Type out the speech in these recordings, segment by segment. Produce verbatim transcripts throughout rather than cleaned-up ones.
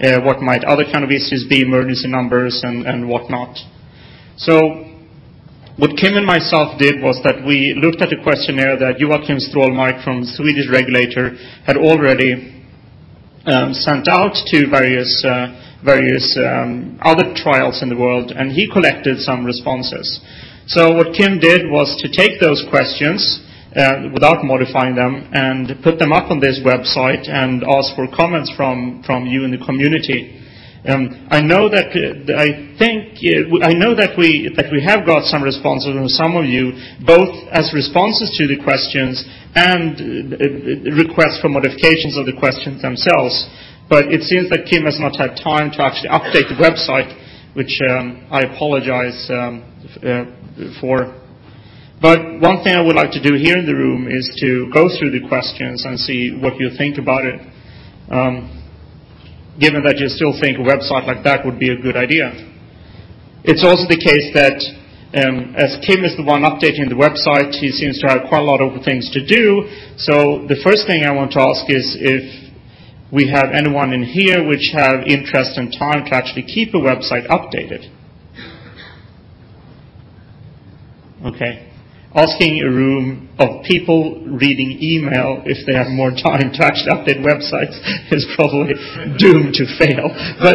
uh, what might other kind of issues be, emergency numbers and, and whatnot. So what Kim and myself did was that we looked at the questionnaire that Joachim Strålmark from Swedish regulator had already um, sent out to various uh, various um, other trials in the world, and he collected some responses. So what Kim did was to take those questions uh, without modifying them and put them up on this website and ask for comments from, from you in the community. Um, I know that uh, I think uh, I know that we that we have got some responses from some of you, both as responses to the questions and uh, requests for modifications of the questions themselves. But it seems that Kim has not had time to actually update the website, which um, I apologize um, uh, for. But one thing I would like to do here in the room is to go through the questions and see what you think about it. Um, given that you still think a website like that would be a good idea. It's also the case that um, as Kim is the one updating the website, he seems to have quite a lot of things to do. So the first thing I want to ask is if we have anyone in here which have interest and time to actually keep a website updated. Okay. Asking a room of people reading email if they have more time to actually update websites is probably doomed to fail. But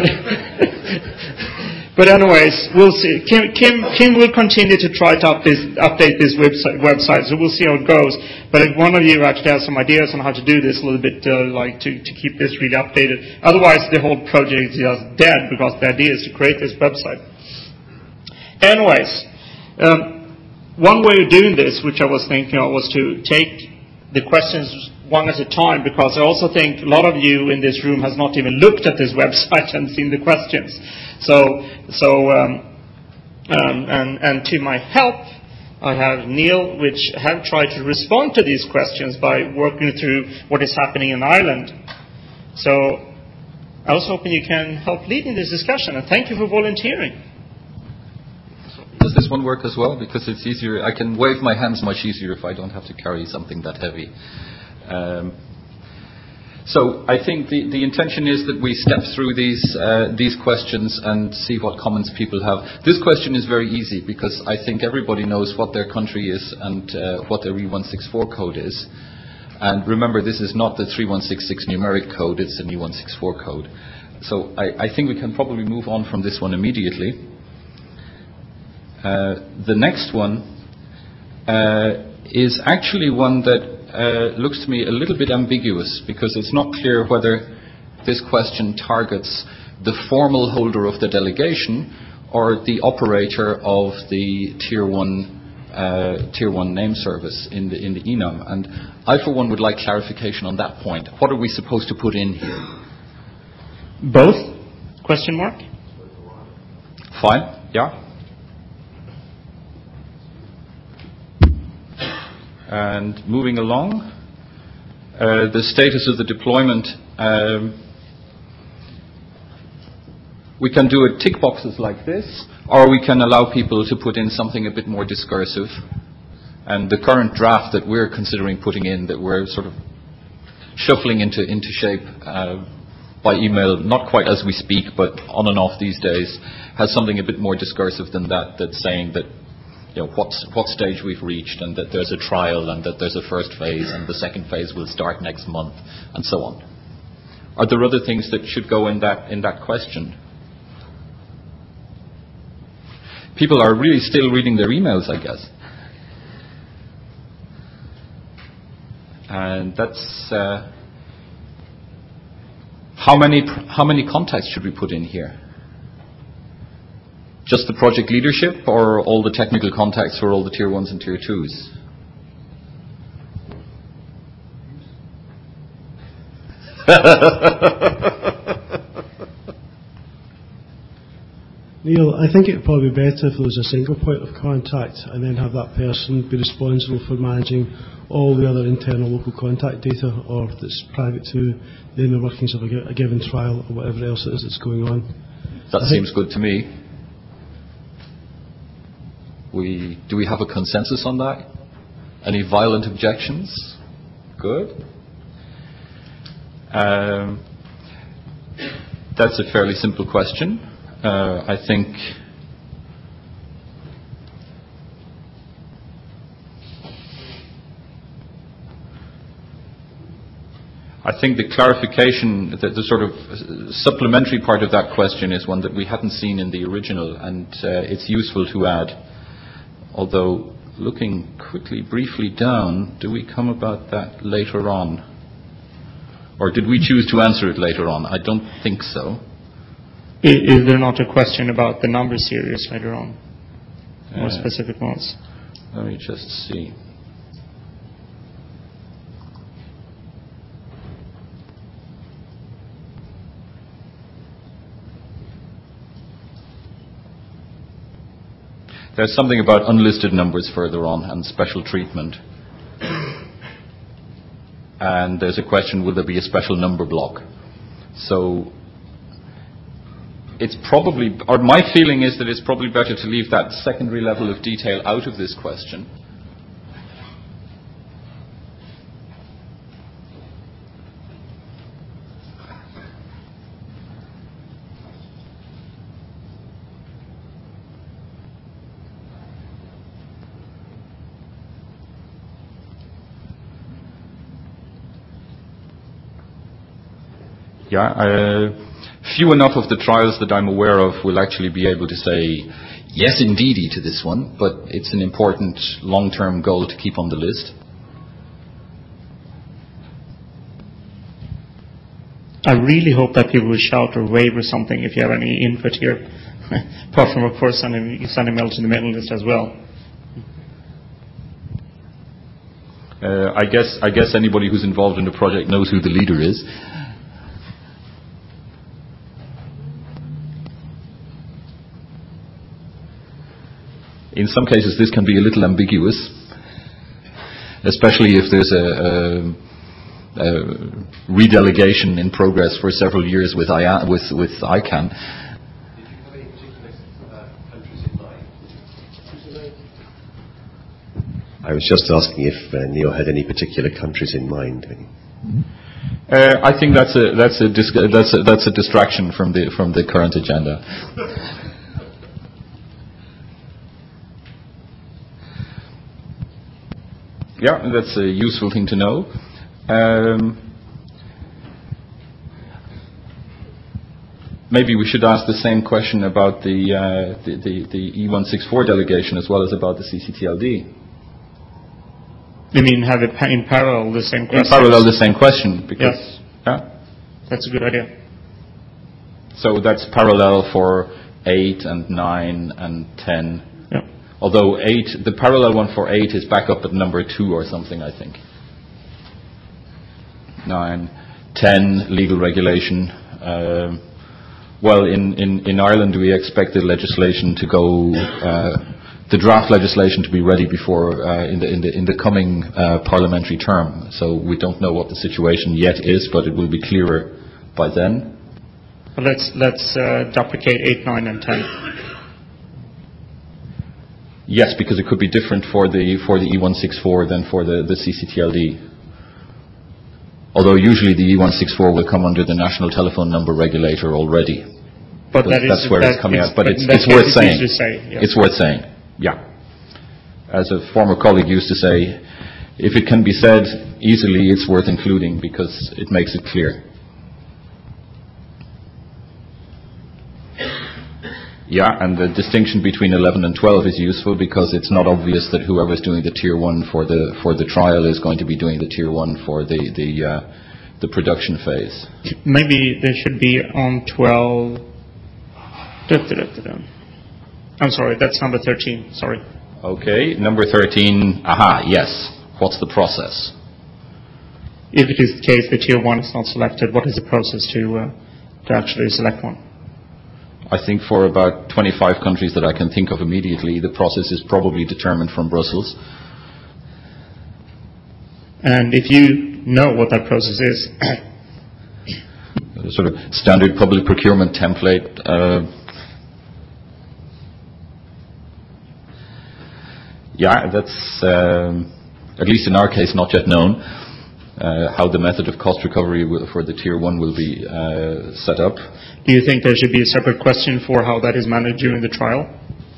but anyways, we'll see. Kim, Kim, Kim will continue to try to up this, update this website, website, so we'll see how it goes. But if one of you actually has some ideas on how to do this a little bit, uh, like to, to keep this really updated, otherwise the whole project is just dead because the idea is to create this website. Anyways. Um, One way of doing this, which I was thinking of, was to take the questions one at a time, because I also think a lot of you in this room has not even looked at this website and seen the questions. So, so um, um, and, and to my help, I have Neil, which have tried to respond to these questions by working through what is happening in Ireland. So I was hoping you can help leading this discussion, and thank you for volunteering. Does this one work as well? Because it's easier. I can wave my hands much easier if I don't have to carry something that heavy. Um, so I think the, the intention is that we step through these uh, these questions and see what comments people have. This question is very easy because I think everybody knows what their country is and uh, what their E one sixty-four code is. And remember, this is not the three one six six numeric code, it's an E one sixty-four code. So I, I think we can probably move on from this one immediately. Uh, the next one uh, is actually one that uh, looks to me a little bit ambiguous, because it's not clear whether this question targets the formal holder of the delegation or the operator of the tier one uh, tier one name service in the in the E N U M. And I, for one, would like clarification on that point. What are we supposed to put in here? Both? Question mark? Fine. Yeah. And moving along, uh, the status of the deployment, um, we can do it tick boxes like this, or we can allow people to put in something a bit more discursive. And the current draft that we're considering putting in, that we're sort of shuffling into, into shape uh, by email, not quite as we speak, but on and off these days, has something a bit more discursive than that, that's saying that You know, what, what stage we've reached, and that there's a trial, and that there's a first phase, and the second phase will start next month, and so on. Are there other things that should go in that in that question? People are really still reading their emails, I guess. And that's uh, how many how many contacts should we put in here? Just the project leadership, or all the technical contacts for all the tier ones and tier twos? Neil, I think it would probably be better if there was a single point of contact and then have that person be responsible for managing all the other internal local contact data, or that's private to the inner workings of a, a given trial or whatever else it is that's going on. That I seems good to me. We, do we have a consensus on that? Any violent objections? Good. Um, That's a fairly simple question. Uh, I think I think the clarification, the, the sort of supplementary part of that question is one that we hadn't seen in the original, and uh, it's useful to add. Although, looking quickly, briefly down, do we come about that later on? Or did we choose to answer it later on? I don't think so. Is, is there not a question about the number series later on? More Uh, specific ones? Let me just see. There's something about unlisted numbers further on and special treatment. And there's a question, will there be a special number block? So it's probably, or my feeling is that it's probably better to leave that secondary level of detail out of this question. Yeah, uh, few enough of the trials that I'm aware of will actually be able to say yes indeedy to this one, but it's an important long-term goal to keep on the list. I really hope that people will shout or wave or something if you have any input here. Apart from, of course, sending, sending mail to the mailing list as well. Uh, I guess I guess anybody who's involved in the project knows who the leader is. In some cases, this can be a little ambiguous, especially if there's a, a, a redelegation in progress for several years with, I A, with, with I CANN. Did you have any particular uh, countries in mind? I was just asking if uh, Neil had any particular countries in mind. Uh, I think that's a that's a dis- that's a, that's a distraction from the from the current agenda. Yeah, that's a useful thing to know. Um, maybe we should ask the same question about the, uh, the, the, the E one sixty-four delegation as well as about the C C T L D. You mean have it pa- in parallel the same question? In parallel the same question, because Yes. yeah. That's a good idea. So that's parallel for eight and nine and ten. Yeah. Although eight, the parallel one for eight is back up at number two or something, I think. Nine, ten, legal regulation. Um, well, in, in, in Ireland we expect the legislation to go, uh, the draft legislation to be ready before uh, in the in the in the coming uh, parliamentary term. So we don't know what the situation yet is, but it will be clearer by then. But let's let's uh, duplicate eight, nine, and ten. Yes, because it could be different for the for the E one sixty-four than for the, the C C T L D. Although usually the E one sixty-four will come under the National Telephone Number Regulator already. But So that is, that's where that it's coming it's, out. But but it's, in that it's case worth it's saying. easy to say, yes. It's worth saying. Yeah. As a former colleague used to say, if it can be said easily, it's worth including because it makes it clear. Yeah, and the distinction between eleven and twelve is useful because it's not obvious that whoever's doing the tier one for the for the trial is going to be doing the tier one for the the uh, the production phase. Maybe there should be on twelve. Da, da, da, da, da. I'm sorry, that's number thirteen. Sorry. Okay, number thirteen. Aha, yes. What's the process? If it is the case that tier one is not selected, what is the process to uh, to actually select one? I think for about twenty-five countries that I can think of immediately, the process is probably determined from Brussels. And if you know what that process is, A sort of standard public procurement template. Uh, yeah, that's um, at least in our case not yet known. uh, how the method of cost recovery will, for the tier one will be uh, set up. Do you think there should be a separate question for how that is managed during the trial?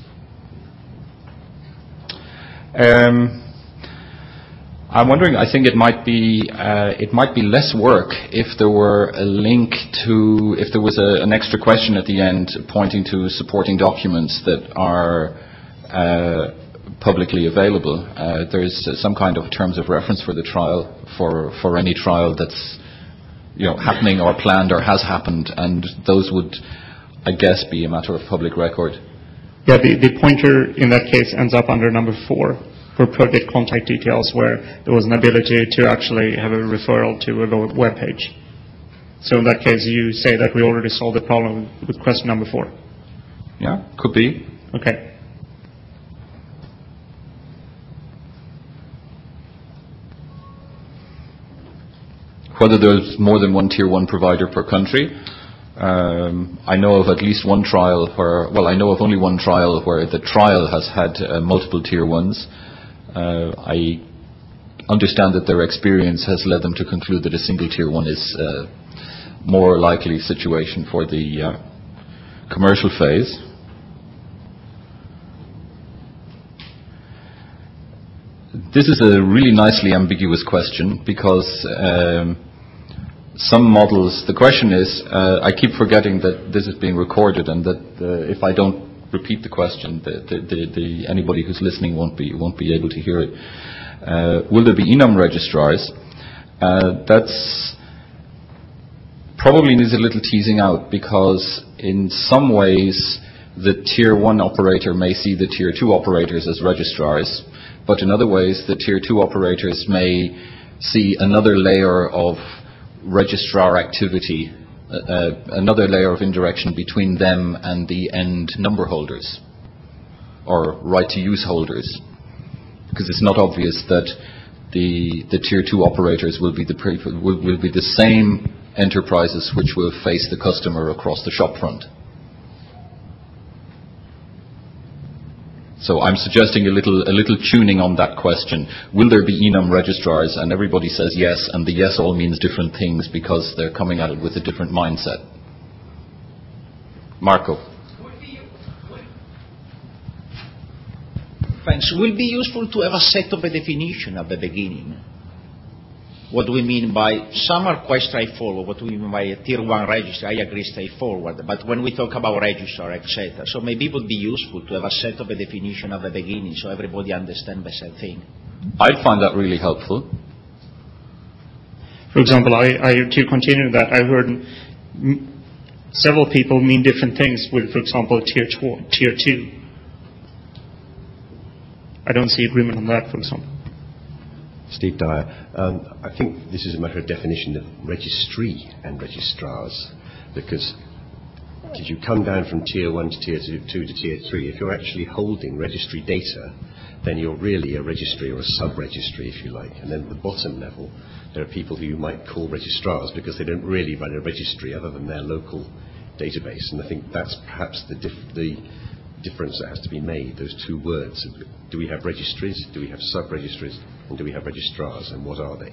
Um, I'm wondering, I think it might be uh, it might be less work if there were a link to, if there was a, an extra question at the end pointing to supporting documents that are uh, publicly available. Uh, there's some kind of terms of reference for the trial, for, for any trial that's, you know, happening or planned or has happened, and those would, I guess, be a matter of public record. Yeah, the, the pointer in that case ends up under number four for project contact details, where there was an ability to actually have a referral to a web page. So in that case, you say that we already solved the problem with question number four. Yeah, could be. Okay. Whether there's more than one tier one provider per country, um, I know of at least one trial where, well, I know of only one trial where the trial has had uh, multiple tier ones. Uh, I understand that their experience has led them to conclude that a single tier one is a more likely situation for the uh, commercial phase. This is a really nicely ambiguous question because um, some models, the question is, uh, I keep forgetting that this is being recorded and that uh, if I don't repeat the question, the, the, the, the, anybody who's listening won't be won't be able to hear it. Uh, will there be enum registrars? Uh, that's probably needs a little teasing out, because in some ways the tier one operator may see the tier two operators as registrars, but in other ways the tier two operators may see another layer of registrar activity, Uh, another layer of indirection between them and the end number holders or right-to-use holders, because it's not obvious that the the tier two operators will be the pre- will, will be the same enterprises which will face the customer across the shop front. So I'm suggesting a little a little tuning on that question. Will there be enum registrars? And everybody says yes, and the yes all means different things because they're coming at it with a different mindset. Marco. Thanks. Will be useful to have a set of a definition at the beginning. What do we mean by, some are quite straightforward, what do we mean by a tier one register? I agree, straightforward. But when we talk about register, et cetera, so maybe it would be useful to have a set of a definition at the beginning so everybody understands the same thing. I'd find that really helpful. For example, I, I to continue that, I heard m- several people mean different things with, for example, tier two. Tier two. I don't see agreement on that, for example. Steve Dyer. Um, I think this is a matter of definition of registry and registrars, because if you come down from tier one to tier two, two to tier three, if you're actually holding registry data, then you're really a registry or a sub-registry, if you like. And then at the bottom level, there are people who you might call registrars because they don't really run a registry other than their local database. And I think that's perhaps the, dif- the difference that has to be made, those two words. Do we have registries? Do we have sub-registries? And do we have registrars? And what are they?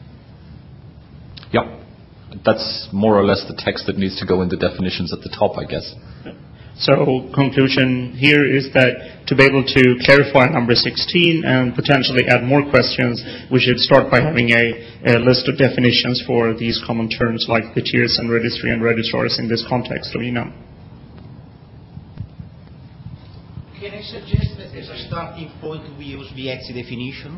Yeah. That's more or less the text that needs to go in the definitions at the top, I guess. So conclusion here is that to be able to clarify number sixteen and potentially add more questions, we should start by having a, a list of definitions for these common terms like the tiers and registry and registrars in this context of enum. Can I suggest that as a starting point we use the E T S I definition?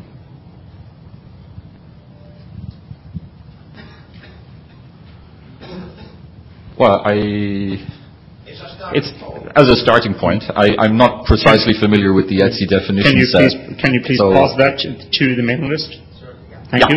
Well, I, it's as a starting point. I, I'm not precisely familiar with the E T S I definition can you set. Please, can you please so pass that to, to the mailing list? Thank yeah. you.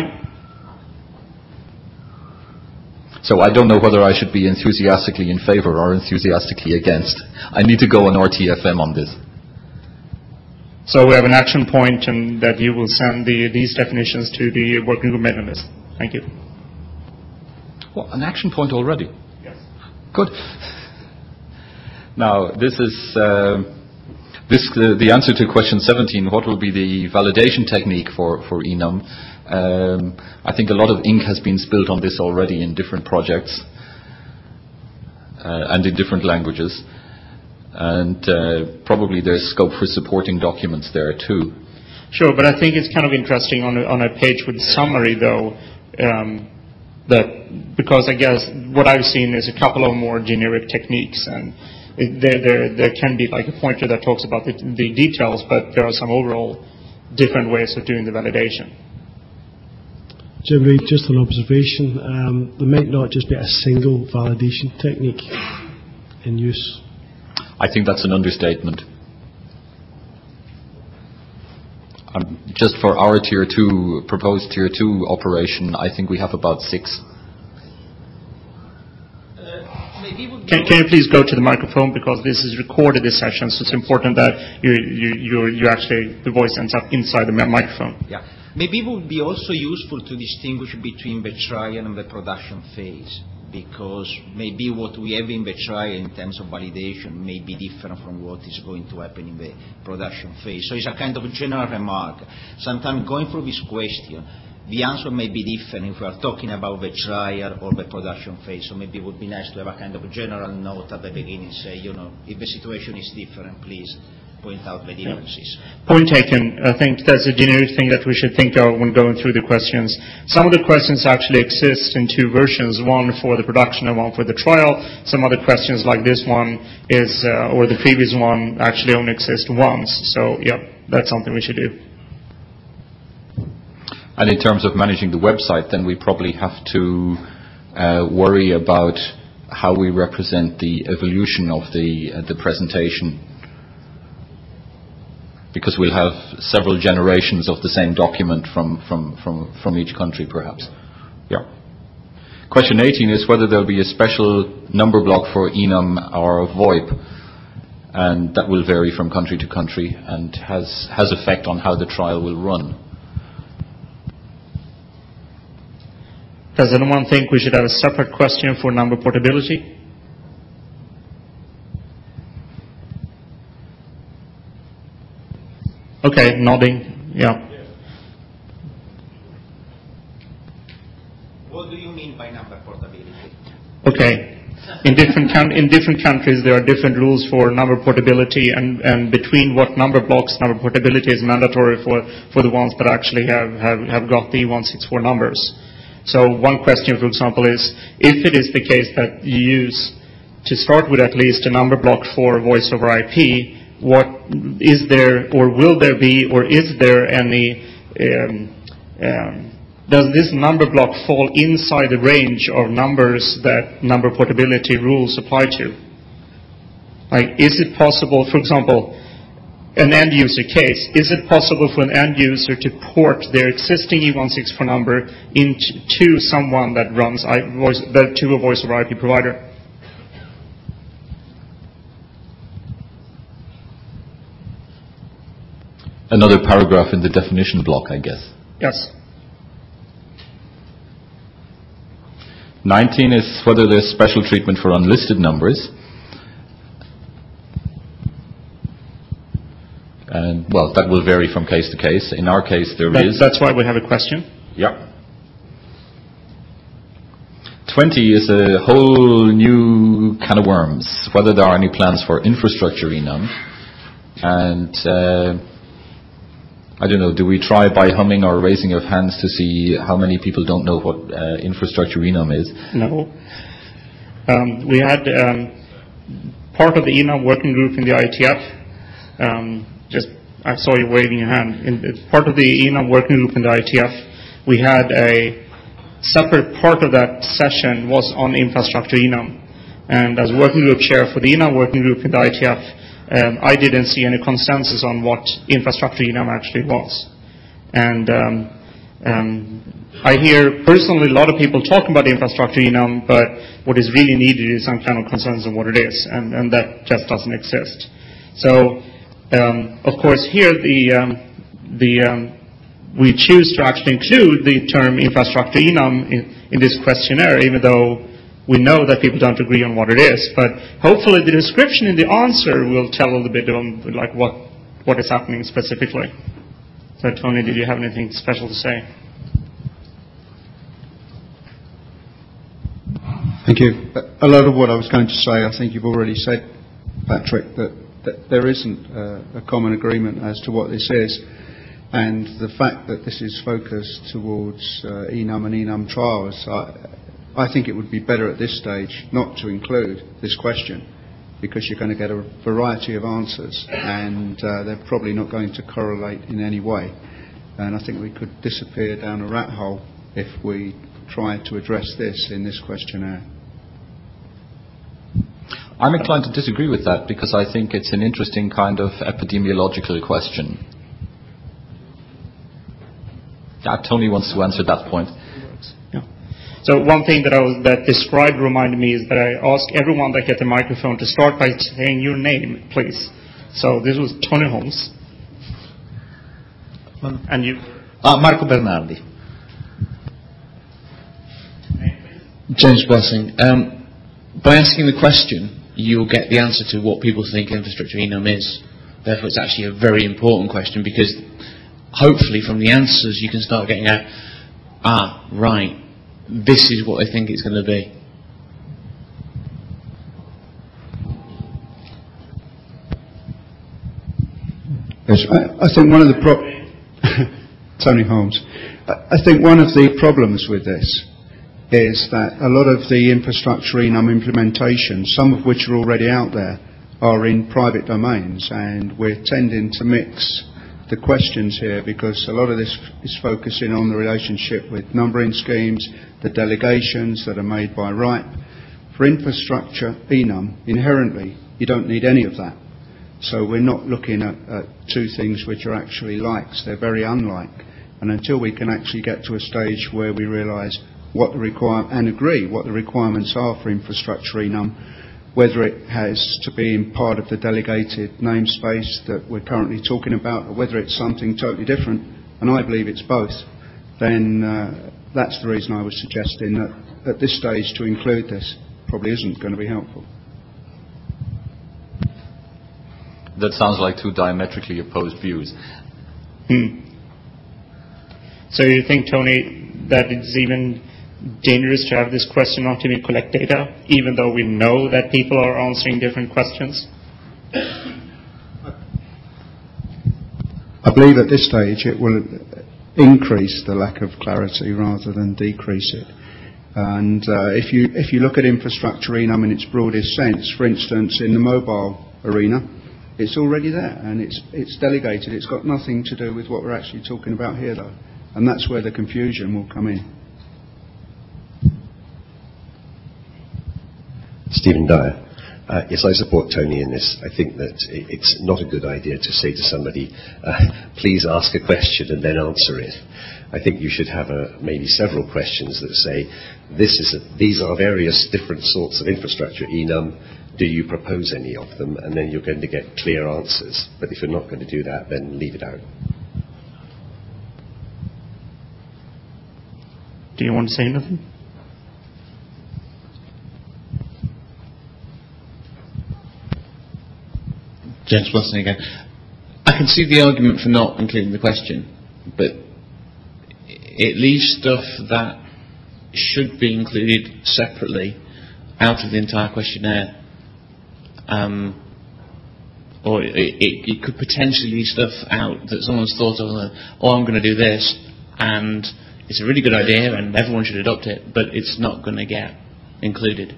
So I don't know whether I should be enthusiastically in favor or enthusiastically against. I need to go on R T F M on this. So we have an action point, and that you will send the, these definitions to the working group mailing list. Thank you. Well, an action point already. Yes. Good. Now, this is, uh, This, uh, the answer to question seventeen, what will be the validation technique for, for Enum? Um, I think a lot of ink has been spilled on this already in different projects uh, and in different languages. And uh, probably there's scope for supporting documents there too. Sure, but I think it's kind of interesting on a, on a page with summary, though, um, that because I guess what I've seen is a couple of more generic techniques, and it, there, there there can be like a pointer that talks about the, the details, but there are some overall different ways of doing the validation. Jim Reid, just an observation. Um, there might not just be a single validation technique in use. I think that's an understatement. Um, just for our tier two, proposed tier two operation, I think we have about six. Can, can you please go to the microphone, because this is recorded, this session, so it's important that you, you, you, you actually, the voice ends up inside the microphone. Yeah. Maybe it would be also useful to distinguish between the trial and the production phase, because maybe what we have in the trial in terms of validation may be different from what is going to happen in the production phase. So it's a kind of general remark. Sometimes going through this question, the answer may be different if we are talking about the trial or the production phase. So maybe it would be nice to have a kind of general note at the beginning, say, you know, if the situation is different, please point out the differences. Yeah. Point taken. I think that's a generic thing that we should think of when going through the questions. Some of the questions actually exist in two versions, one for the production and one for the trial. Some other questions like this one is, uh, or the previous one, actually only exist once. So, yeah, that's something we should do. And in terms of managing the website, then we probably have to uh, worry about how we represent the evolution of the uh, the presentation, because we'll have several generations of the same document from, from, from, from each country, perhaps. Yeah. Question eighteen is whether there'll be a special number block for Enum or VoIP, and that will vary from country to country and has, has effect on how the trial will run. Does anyone think we should have a separate question for number portability? Okay, nodding. Yeah. What do you mean by number portability? Okay. In different com- in different countries, there are different rules for number portability, and, and between what number blocks number portability is mandatory for, for the ones that actually have, have, have got the one sixty-four numbers. So one question, for example, is if it is the case that you use, to start with at least, a number block for voice over I P, what is there, or will there be, or is there any, um, um, does this number block fall inside the range of numbers that number portability rules apply to? Like, is it possible, for example, an end user case, is it possible for an end user to port their existing E one sixty-four number into someone that runs I, voice, that, to a voice over I P provider? Another paragraph in the definition block, I guess. Yes. nineteen is whether there's special treatment for unlisted numbers. And, well, that will vary from case to case. In our case, there that, is. That's why we have a question. Yeah. twenty is a whole new can of worms, whether there are any plans for infrastructure enum. And, uh, I don't know, do we try by humming or raising of hands to see how many people don't know what uh, infrastructure enum is? No. Um, we had um, part of the enum working group in the I T F. Um, just, I saw you waving your hand. In part of the enum working group in the I T F, we had a separate part of that session was on infrastructure enum. And as working group chair for the enum working group in the I T F, Um, I didn't see any consensus on what infrastructure enum actually was. And um, um, I hear personally a lot of people talking about infrastructure enum, but what is really needed is some kind of consensus on what it is, and, and that just doesn't exist. So, um, of course, here the, um, the um, we choose to actually include the term infrastructure enum in, in this questionnaire, even though we know that people don't agree on what it is, but hopefully the description in the answer will tell a little bit on like what, what is happening specifically. So Tony, did you have anything special to say? Thank you. A lot of what I was going to say, I think you've already said, Patrick, that, that there isn't a, a common agreement as to what this is. And the fact that this is focused towards uh, E N U M and E N U M trials, I, I think it would be better at this stage not to include this question, because you're going to get a variety of answers, and uh, they're probably not going to correlate in any way. And I think we could disappear down a rat hole if we tried to address this in this questionnaire. I'm inclined to disagree with that, because I think it's an interesting kind of epidemiological question. Yeah, Tony wants to answer that point. Yeah. So one thing that I was that described reminded me is that I ask everyone that gets a microphone to start by saying your name, please. So this was Tony Holmes. And you? Uh, Marco Bernardi. James Blessing. Um, by asking the question, you'll get the answer to what people think infrastructure E N U M is. Therefore, it's actually a very important question, because hopefully from the answers you can start getting at, ah, right, this is what I think it's going to be. Yes, I, I think one of the pro- Tony Holmes. I, I think one of the problems with this is that a lot of the infrastructure E N U M implementation, some of which are already out there, are in private domains, and we're tending to mix the questions here, because a lot of this is focusing on the relationship with numbering schemes, the delegations that are made by RIPE. For infrastructure E N U M, inherently, you don't need any of that. So we're not looking at, at two things which are actually likes. They're very unlike. And until we can actually get to a stage where we realise what the require and agree what the requirements are for infrastructure E N U M, whether it has to be in part of the delegated namespace that we're currently talking about, or whether it's something totally different, and I believe it's both, then uh, that's the reason I was suggesting that at this stage to include this probably isn't going to be helpful. That sounds like two diametrically opposed views. Hmm. So you think, Tony, that it's even dangerous to have this question not to even collect data, even though we know that people are answering different questions? I believe at this stage it will increase the lack of clarity rather than decrease it. And uh, if you if you look at infrastructure E N U M in its broadest sense, for instance, in the mobile arena, it's already there and it's it's delegated. It's got nothing to do with what we're actually talking about here, though, and that's where the confusion will come in. Stephen Dyer. Uh, yes, I support Tony in this. I think that it's not a good idea to say to somebody, uh, please ask a question and then answer it. I think you should have a, maybe several questions that say, this is a, these are various different sorts of infrastructure E N U M. Do you propose any of them? And then you're going to get clear answers. But if you're not going to do that, then leave it out. Do you want to say anything? James Blessing again. I can see the argument for not including the question, but it leaves stuff that should be included separately out of the entire questionnaire. Um, or it, it, it could potentially leave stuff out that someone's thought of, oh, I'm going to do this, and it's a really good idea and everyone should adopt it, but it's not going to get included.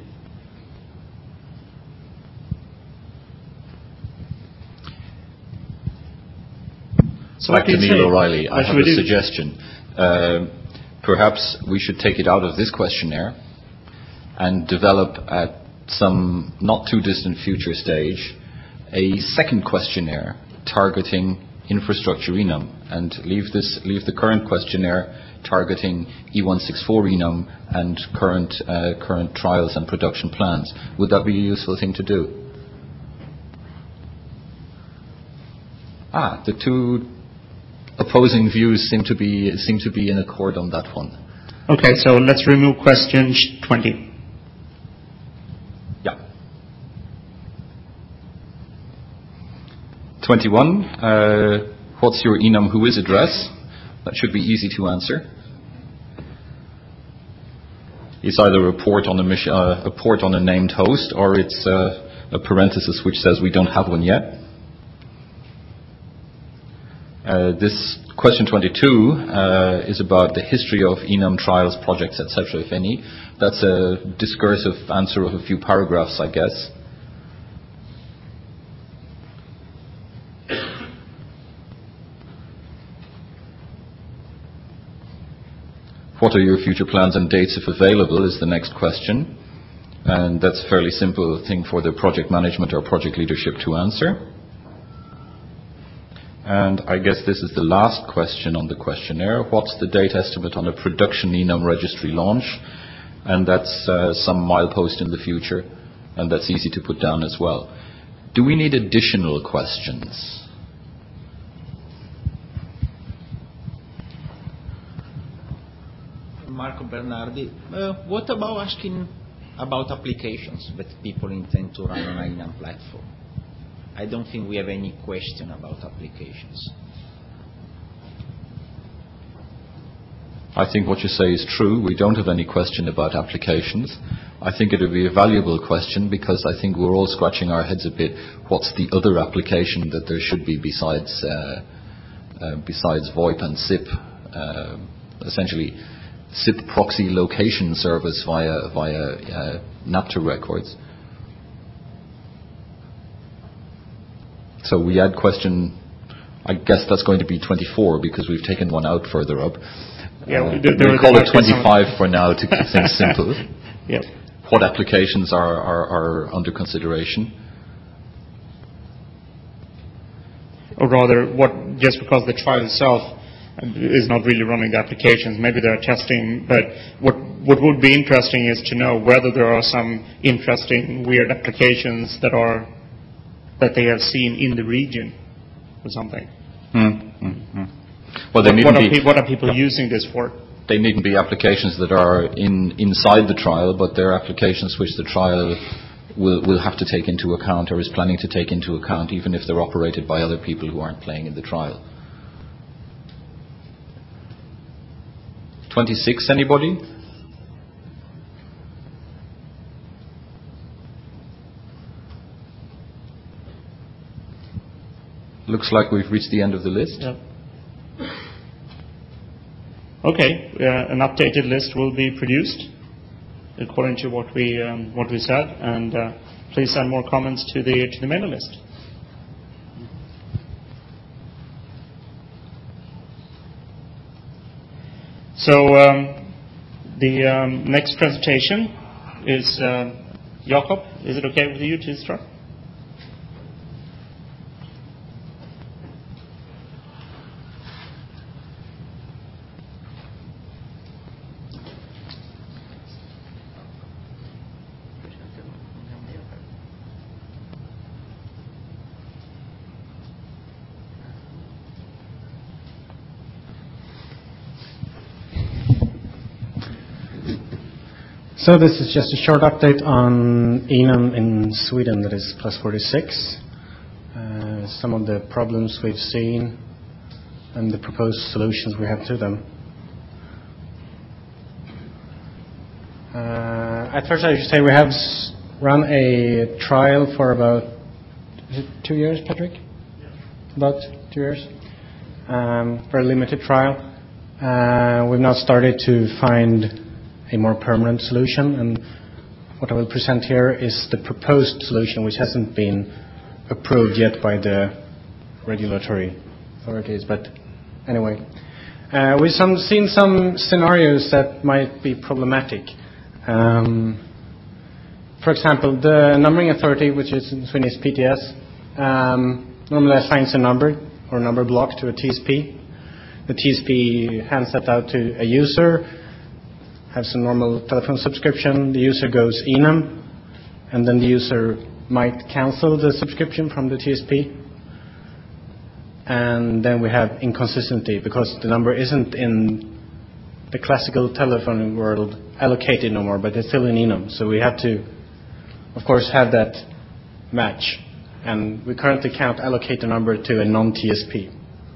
So Back to Neil O'Reilly, I have a do? suggestion. Uh, perhaps we should take it out of this questionnaire and develop at some not too distant future stage a second questionnaire targeting infrastructure E N U M, and leave this leave the current questionnaire targeting E one sixty-four E N U M and current uh, current trials and production plans. Would that be a useful thing to do? Ah, the two opposing views seem to be seem to be in accord on that one. Okay, so let's remove question twenty. twenty-one, uh, what's your enum whois address? That should be easy to answer. It's either a port on a, mich- uh, a port on a named host, or it's uh, a parenthesis which says we don't have one yet. Uh, this question twenty-two uh, is about the history of enum trials, projects, et cetera, if any. That's a discursive answer of a few paragraphs, I guess. What are your future plans and dates, if available, is the next question. And that's a fairly simple thing for the project management or project leadership to answer. And I guess this is the last question on the questionnaire. What's the date estimate on a production enum registry launch? And that's uh, some milepost in the future, and that's easy to put down as well. Do we need additional questions? Marco Bernardi, uh, what about asking about applications that people intend to run on an enum platform? I don't think we have any question about applications. I think what you say is true. We don't have any question about applications. I think it would be a valuable question because I think we're all scratching our heads a bit. What's the other application that there should be besides uh, uh, besides VoIP and S I P? Uh, essentially, S I P proxy location service via via uh, NAPTER records. So we add question, I guess that's going to be twenty-four because we've taken one out further up. Yeah, uh, there, there we call it twenty-five for now to keep things simple. Yep. What applications are, are, are under consideration? Or rather, what just because the trial itself is not really running the applications, maybe they're testing, but what what would be interesting is to know whether there are some interesting, weird applications that are that they have seen in the region or something. Mm-hmm. Well, they what, needn't what, are be, pe- what are people using this for? They needn't be applications that are in inside the trial, but they're applications which the trial will will have to take into account or is planning to take into account, even if they're operated by other people who aren't playing in the trial. twenty-six, anybody? Looks like we've reached the end of the list. Yep. Okay, uh, an updated list will be produced according to what we um, what we said, and uh, please send more comments to the to the mailing list. So um, the um, next presentation is uh, Jakob. Is it okay with you to start? So this is just a short update on enum in Sweden, that is plus forty-six. Uh, some of the problems we've seen and the proposed solutions we have to them. Uh, at first I should say we have s- run a trial for about, is it two years, Patrick? Yeah. About two years. Um, very limited trial. Uh, we've now started to find a more permanent solution, and what I will present here is the proposed solution, which hasn't been approved yet by the regulatory authorities. But anyway, uh, we've some, seen some scenarios that might be problematic. Um, for example, the numbering authority, which is in Swedish P T S, um, normally assigns a number or number block to a T S P. The T S P hands that out to a user, has a normal telephone subscription, the user goes enum, and then the user might cancel the subscription from the T S P. And then we have inconsistency because the number isn't in the classical telephone world allocated no more, but it's still in enum. So we have to, of course, have that match. And we currently can't allocate the number to a non-T S P.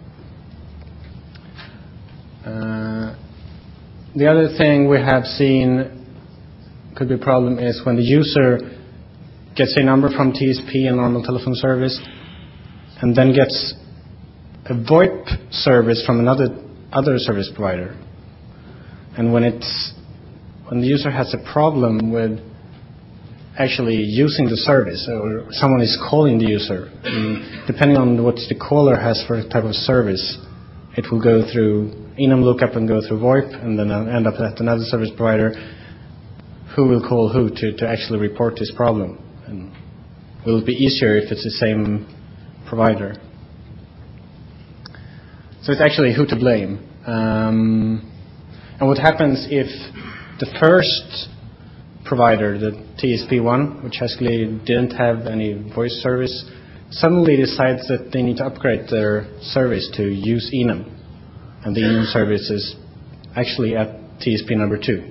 Uh, the other thing we have seen could be a problem is when the user gets a number from T S P, a normal telephone service, and then gets a VoIP service from another other service provider. And when it's when the user has a problem with actually using the service, or someone is calling the user, and depending on what the caller has for a type of service, it will go through enum lookup and go through VoIP, and then end up at another service provider who will call who to, to actually report this problem. And will it be easier if it's the same provider? So it's actually who to blame. Um, and what happens if the first provider, the T S P one, which actually didn't have any voice service, suddenly decides that they need to upgrade their service to use enum. And the enum service is actually at T S P number two.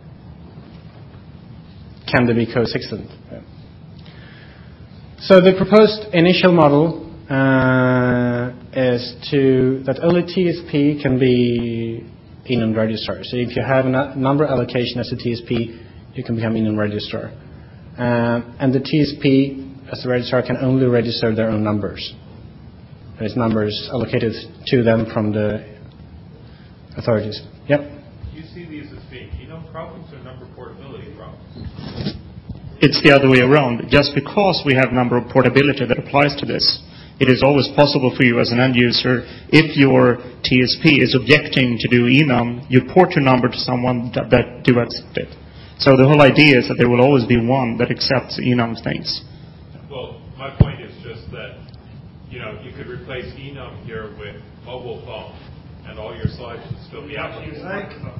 Can they be coexistent? Yeah. So the proposed initial model uh, is to that only T S P can be enum registrar. So if you have a number allocation as a T S P, you can become enum registrar. Um, and the T S P as the registrar can only register their own numbers. There's numbers allocated to them from the authorities. Yep. Do you see these as being enum problems or number portability problems? It's the other way around. Just because we have number portability that applies to this, it is always possible for you as an end user, if your T S P is objecting to do enum, you port your number to someone that, that do accept it. So the whole idea is that there will always be one that accepts enum things. Well, my point is just that, you know, you could replace enum here with mobile phone, and all your slides would still be applicable.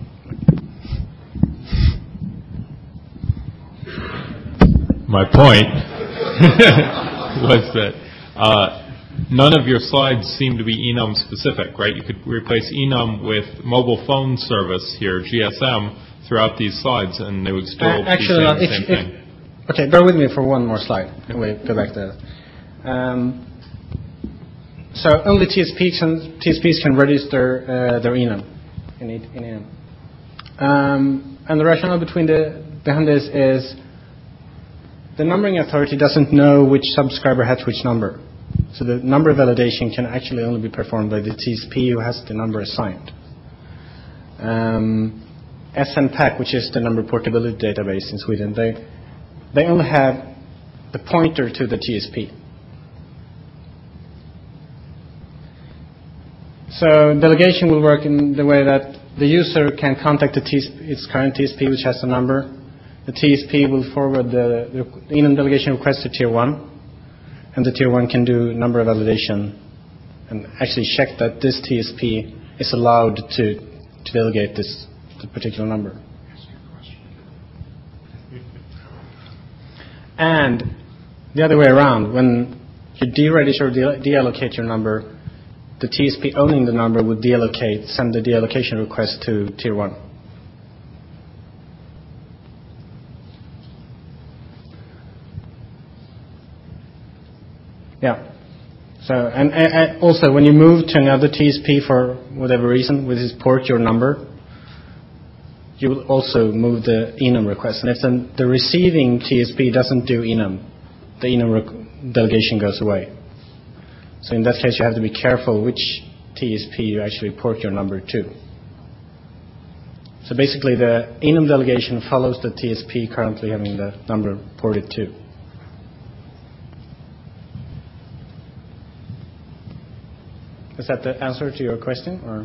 My point was that uh, none of your slides seem to be enum specific, right? You could replace enum with mobile phone service here, G S M, throughout these slides, and they would still uh, actually, be saying uh, the if, same if, thing. Okay, bear with me for one more slide. Wait, go back there. Um, so only T S Ps can, T S Ps can register uh, their enum in, in enum. Um, and the rationale between the, behind this is the numbering authority doesn't know which subscriber has which number. So the number validation can actually only be performed by the T S P who has the number assigned. Um, S N P A C, which is the number portability database in Sweden, they, they only have the pointer to the T S P. So delegation will work in the way that the user can contact the T S P, its current T S P, which has the number. The T S P will forward the, the enum delegation request to tier one, and the tier one can do number validation and actually check that this T S P is allowed to, to delegate this the particular number. And the other way around, when you deregister or de- deallocate your number, the T S P owning the number would deallocate, send the deallocation request to tier one. Yeah. So, and, and also when you move to another T S P for whatever reason, which is port your number, you will also move the enum request. And if the, the receiving T S P doesn't do enum, the enum rec- delegation goes away. So in that case, you have to be careful which T S P you actually port your number to. So basically, the enum delegation follows the T S P currently having the number ported to. Is that the answer to your question, or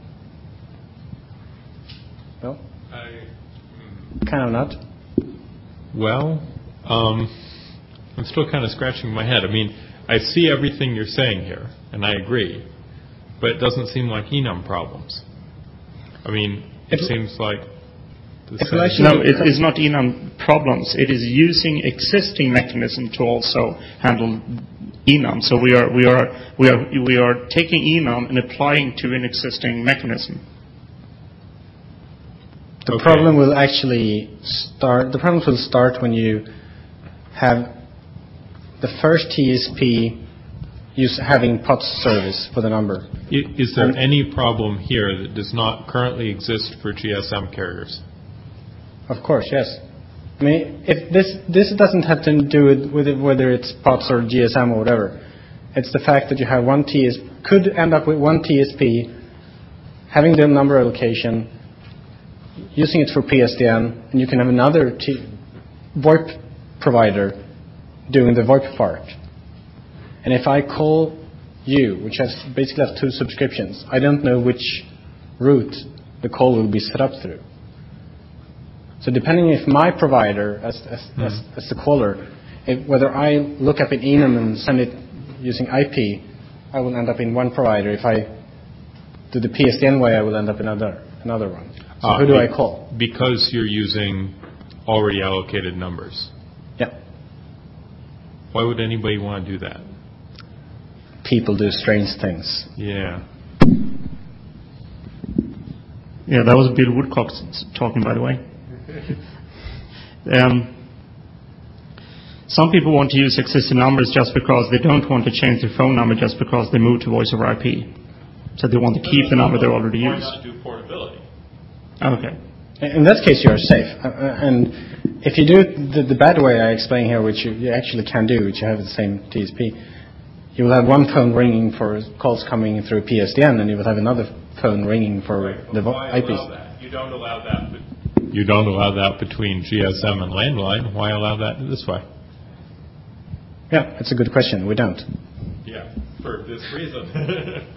no? I, kind of not. Well, um, I'm still kind of scratching my head. I mean, I see everything you're saying here, and I agree, but it doesn't seem like enum problems. I mean, it, it seems like the same. No, it is not enum problems. It is using existing mechanism to also handle enum. So we are we are we are we are taking enum and applying to an existing mechanism. The okay. problem will actually start. The problems will start when you have the first T S P use having P O T S service for the number. Is there and any problem here that does not currently exist for G S M carriers? Of course, yes. I mean, if this this doesn't have to do with, with it, whether it's P O T S or G S M or whatever. It's the fact that you have one T S P, could end up with one T S P having the number allocation, using it for P S D N, and you can have another T- VoIP provider doing the VoIP part. And if I call you, which has basically have two subscriptions, I don't know which route the call will be set up through. So depending if my provider, as as, mm. as, as the caller, if, whether I look up in Enum and send it using I P, I will end up in one provider. If I do the P S D N way, I will end up in another another one. So uh, who do I call? Because you're using already allocated numbers. Yeah. Why would anybody want to do that? People do strange things. Yeah. Yeah, that was Bill Woodcock talking, by the way. um, some people want to use existing numbers just because they don't want to change their phone number just because they moved to voice over I P. So they want to keep the number they already use. Why not do portability? Okay. In that case, you are safe. Uh, and if you do it the, the bad way I explain here, which you, you actually can do, which you have the same T S P, you will have one phone ringing for calls coming through P S D N, and you will have another phone ringing for right, the why I Ps. Allow that? You don't allow that. But you don't allow that between G S M and landline. Why allow that this way? Yeah, that's a good question. We don't. Yeah, for this reason.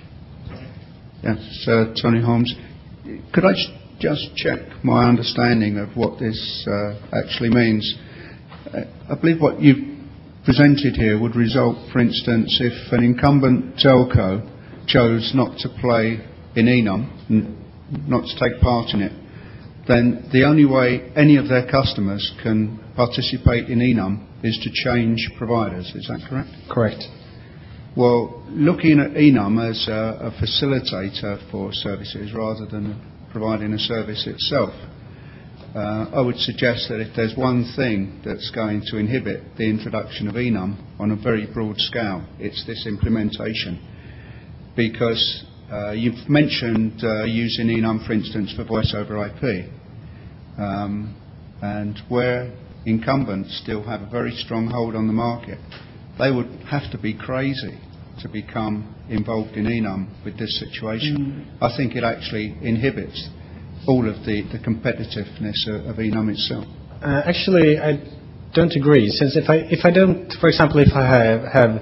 Yes, uh, Tony Holmes. Could I just check my understanding of what this uh, actually means? Uh, I believe what you presented here would result, for instance, if an incumbent telco chose not to play in Enum, n- not to take part in it, then the only way any of their customers can participate in Enum is to change providers. Is that correct? Correct. Well, looking at Enum as a, a facilitator for services rather than providing a service itself, uh, I would suggest that if there's one thing that's going to inhibit the introduction of Enum on a very broad scale, it's this implementation. Because uh, you've mentioned uh, using Enum, for instance, for voice over I P, um, and where incumbents still have a very strong hold on the market, they would have to be crazy to become involved in Enum with this situation. Mm. I think it actually inhibits all of the, the competitiveness of, of Enum itself. Uh, actually, I don't agree. Since if I if I don't, for example, if I have, have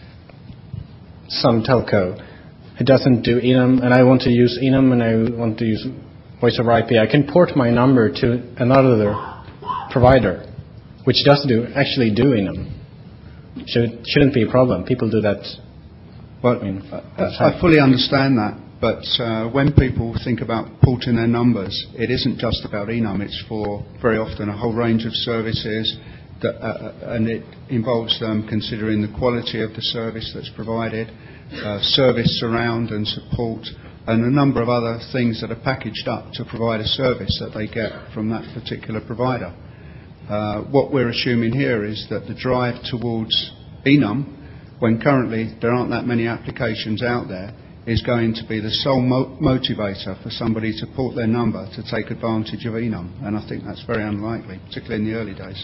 some telco who doesn't do Enum, and I want to use Enum and I want to use voice over I P, I can port my number to another provider, which does do actually do Enum. Should, shouldn't be a problem. People do that. Well, I, mean, I, I fully understand that, but uh, when people think about porting their numbers, it isn't just about Enum. It's for very often a whole range of services, that, uh, and it involves them considering the quality of the service that's provided, uh, service surround and support, and a number of other things that are packaged up to provide a service that they get from that particular provider. Uh, what we're assuming here is that the drive towards Enum, when currently there aren't that many applications out there, is going to be the sole mo- motivator for somebody to port their number to take advantage of Enum. And I think that's very unlikely, particularly in the early days.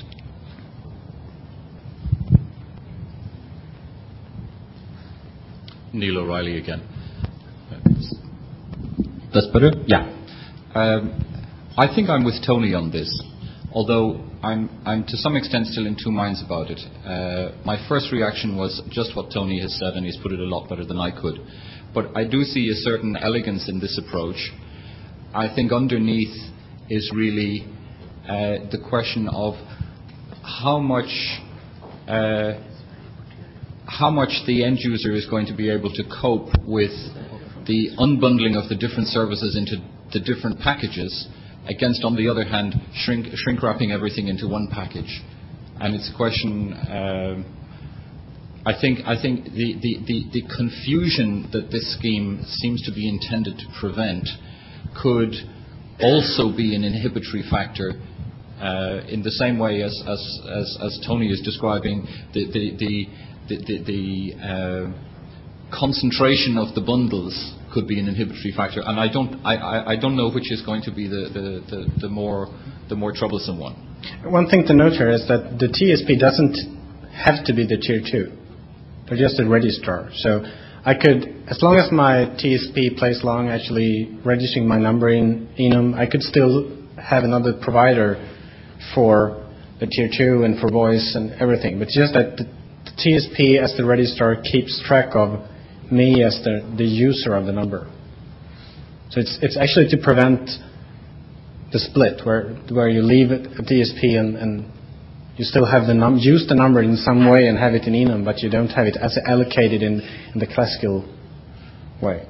Neil O'Reilly again. That's better? Yeah. Um, I think I'm with Tony on this, although I'm, I'm to some extent still in two minds about it. Uh, my first reaction was just what Tony has said, and he's put it a lot better than I could. But I do see a certain elegance in this approach. I think underneath is really uh, the question of how much uh, how much the end user is going to be able to cope with the unbundling of the different services into the different packages, against, on the other hand, shrink, shrink wrapping everything into one package. And it's a question, uh, I think I think the, the, the, the confusion that this scheme seems to be intended to prevent could also be an inhibitory factor Uh, in the same way as, as, as, as Tony is describing, the, the, the, the, the, the uh, concentration of the bundles could be an inhibitory factor, and I don't, I, I, I don't know which is going to be the, the, the, the, more, the more troublesome one. One thing to note here is that the T S P doesn't have to be the tier two. They're just a registrar. So I could, as long as my T S P plays along actually registering my number in Enum, I could still have another provider for the tier two and for voice and everything. But just that the, the T S P as the registrar keeps track of me as the, the user of the number. So it's it's actually to prevent the split where where you leave it a T S P and, and you still have the num use the number in some way and have it in Enum, but you don't have it as allocated in, in the classical way.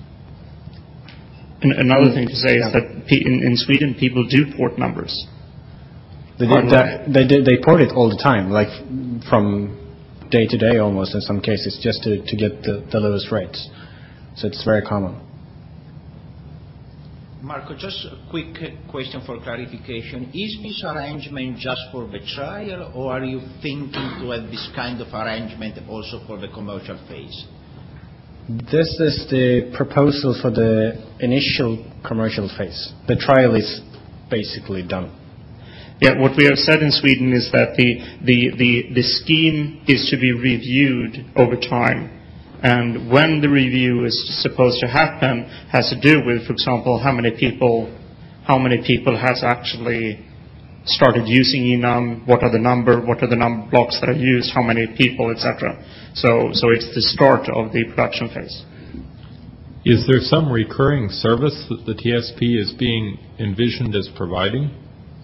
And another thing to say yeah. is that P in, in Sweden people do port numbers. They did that, they did, they port it all the time, like from day to day almost in some cases, just to, to get the, the lowest rates. So it's very common. Marco, just a quick question for clarification. Is this arrangement just for the trial, or are you thinking to have this kind of arrangement also for the commercial phase? This is the proposal for the initial commercial phase. The trial is basically done. Yeah, what we have said in Sweden is that the, the, the, the scheme is to be reviewed over time. And when the review is supposed to happen has to do with, for example, how many people, how many people has actually started using Enum, what are the number, what are the number blocks that are used, how many people, et cetera. So, so it's the start of the production phase. Is there some recurring service that the T S P is being envisioned as providing?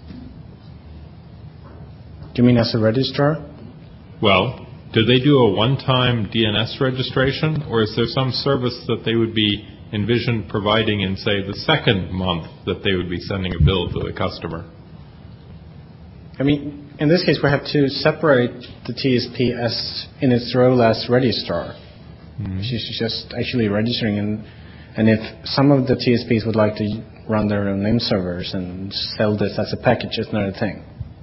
Do you mean as a registrar? Well, do they do a one-time D N S registration, or is there some service that they would be envisioned providing in, say, the second month that they would be sending a bill to the customer? I mean, in this case, we have to separate the T S P as in its role as registrar. Mm-hmm. She's just actually registering, and, and if some of the T S Ps would like to run their own name servers and sell this as a package, it's another thing.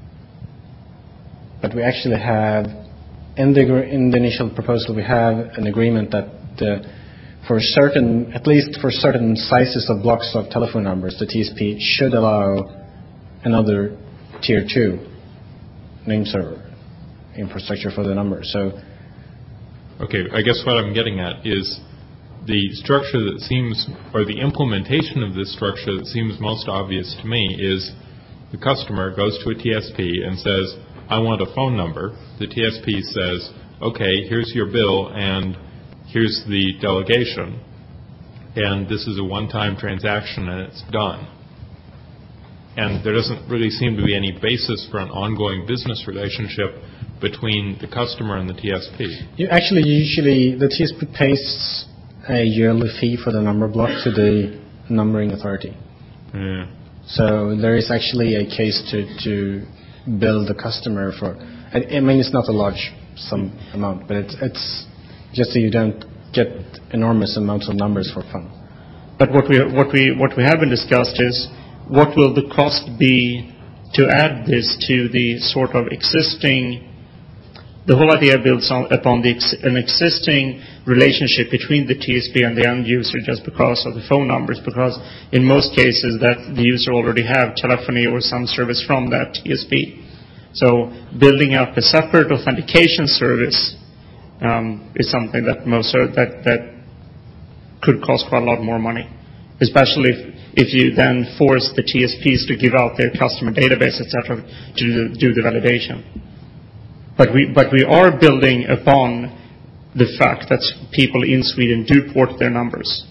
But we actually have, in the, in the initial proposal, we have an agreement that the, for certain, at least for certain sizes of blocks of telephone numbers, the T S P should allow another tier two name server infrastructure for the number. So, okay, I guess what I'm getting at is the structure that seems, or the implementation of this structure that seems most obvious to me is the customer goes to a T S P and says, I want a phone number. The T S P says, okay, here's your bill and here's the delegation, and this is a one-time transaction and it's done. And there doesn't really seem to be any basis for an ongoing business relationship between the customer and the T S P. You actually, usually, the T S P pays a yearly fee for the number block to the numbering authority. Yeah. So there is actually a case to, to bill the customer for. I, I mean, it's not a large sum amount, but it's, it's just so you don't get enormous amounts of numbers for fun. But what we what we what we haven't discussed is what will the cost be to add this to the sort of existing. The whole idea builds on, upon the ex, an existing relationship between the T S P and the end user just because of the phone numbers, because in most cases that the user already have telephony or some service from that T S P. So building up a separate authentication service um, is something that most are, that that could cost quite a lot more money, especially if, if you then force the T S Ps to give out their customer database, et cetera, to do, do the validation. But we, but we are building upon the fact that people in Sweden do port their numbers.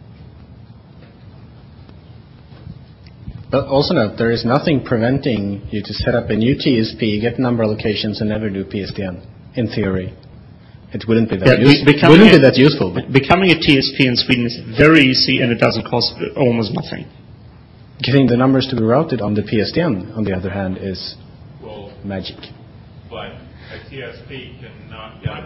But also note, there is nothing preventing you to set up a new T S P, get number allocations, and never do P S D N, in theory. It wouldn't be that, yeah, use- be, wouldn't a, be that useful. But becoming a T S P in Sweden is very easy, and it doesn't cost almost nothing. Getting the numbers to be routed on the P S D N, on the other hand, is well, magic. But a T S P cannot get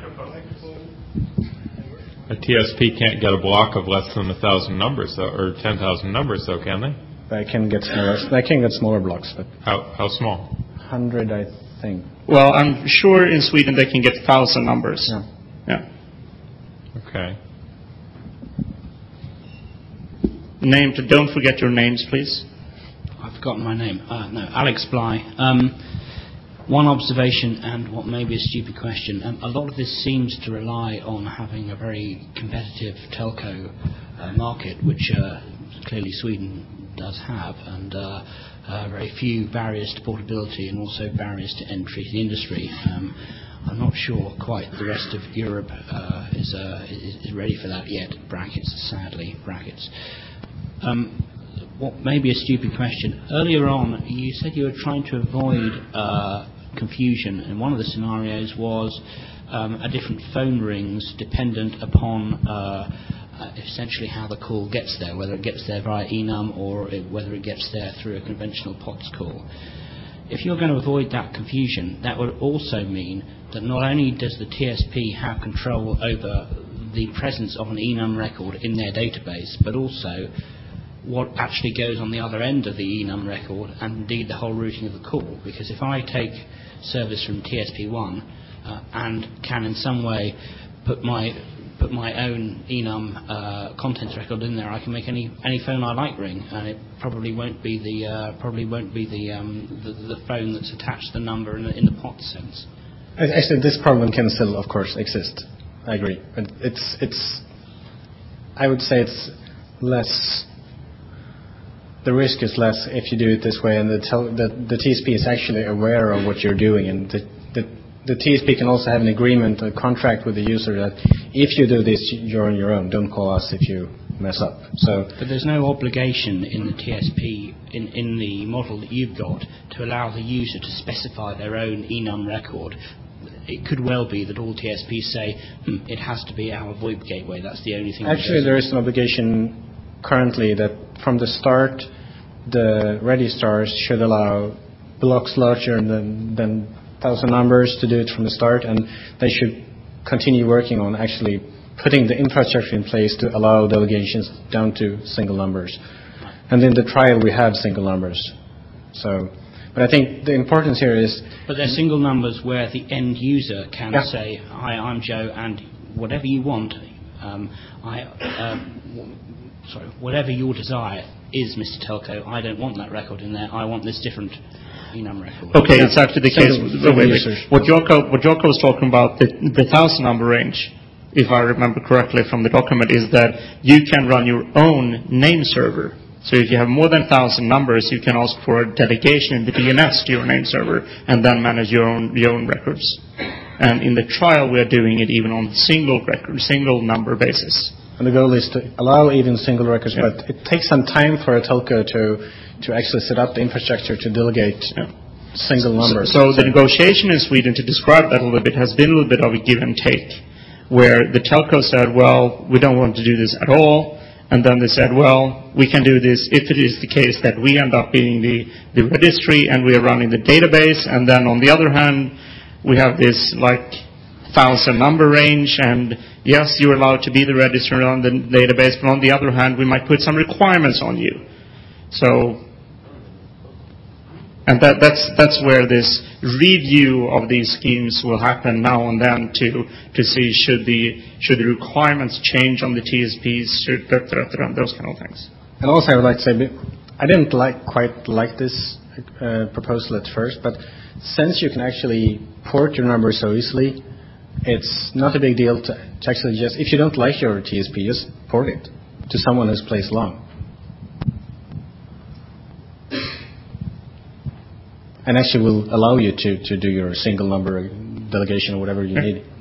a T S P can't get a block of less than a thousand numbers, though, or ten thousand numbers, though, can they? They can get smaller. They can get smaller blocks, but How how small? one hundred, I think. Well, I'm sure in Sweden they can get one thousand numbers. Yeah. Yeah. Okay. Name, to, don't forget your names, please. I've forgotten my name. Uh, no, Alex Bly. Um, one observation and what may be a stupid question. Um, a lot of this seems to rely on having a very competitive telco uh, market, which uh, clearly Sweden does have, and uh, uh, very few barriers to portability and also barriers to entry to the industry. Um, I'm not sure quite the rest of Europe uh, is, uh, is, is ready for that yet. Brackets, sadly, brackets. Um, what may be a stupid question. Earlier on, you said you were trying to avoid uh, confusion, and one of the scenarios was um, a different phone rings dependent upon uh, uh, essentially how the call gets there, whether it gets there via enum or it, whether it gets there through a conventional P O T S call. If you're going to avoid that confusion, that would also mean that not only does the T S P have control over the presence of an enum record in their database, but also what actually goes on the other end of the enum record, and indeed the whole routing of the call. Because if I take service from T S P one uh, and can in some way put my put my own enum uh, contents record in there, I can make any any phone I like ring, and it probably won't be the uh, probably won't be the, um, the the phone that's attached to the number in the, in the P O T sense. Actually, this problem can still, of course, exist. I agree, but it's it's. I would say it's less. The risk is less if you do it this way, and the, tel- the, the T S P is actually aware of what you're doing, and the, the, the T S P can also have an agreement, a contract with the user that if you do this, you're on your own. Don't call us if you mess up. So, but there's no obligation in the T S P, in, in the model that you've got, to allow the user to specify their own enum record. It could well be that all T S Ps say hm, it has to be our VoIP gateway. That's the only thing. Actually, there is an obligation currently that from the start, the registrars should allow blocks larger than than thousand numbers to do it from the start, and they should continue working on actually putting the infrastructure in place to allow delegations down to single numbers. And in the trial, we have single numbers. So, but I think the importance here is. But they're single numbers where the end user can yeah. say, "Hi, I'm Joe, and whatever you want, um, I." Uh, w- Sorry, whatever your desire is, Mister Telco, I don't want that record in there. I want this different enum record. Okay, yeah. It's actually the case. Wait, wait, wait. What Jorko, what Jorko was talking about, the, the thousand number range, if I remember correctly from the document, is that you can run your own name server. So if you have more than one thousand numbers, you can ask for a delegation in the D N S to your name server and then manage your own your own records. And in the trial, we are doing it even on single record, single number basis. And the goal is to allow even single records, yeah. but it takes some time for a telco to to actually set up the infrastructure to delegate yeah. single numbers. So, so the negotiation in Sweden, to describe that a little bit, has been a little bit of a give and take, where the telco said, well, we don't want to do this at all, and then they said, well, we can do this if it is the case that we end up being the, the registry and we are running the database, and then on the other hand, we have this like thousand number range, and yes, you're allowed to be the registrar on the database, but on the other hand, we might put some requirements on you. So, and that, that's that's where this review of these schemes will happen now and then to to see should the should the requirements change on the T S Ps, should da, da, da, those kind of things. And also, I would like to say, I didn't like quite like this uh, proposal at first, but since you can actually port your number so easily, it's not a big deal to, to actually just, if you don't like your T S P, just port it to someone who's placed long. And actually will allow you to, to do your single number delegation or whatever you yeah. need.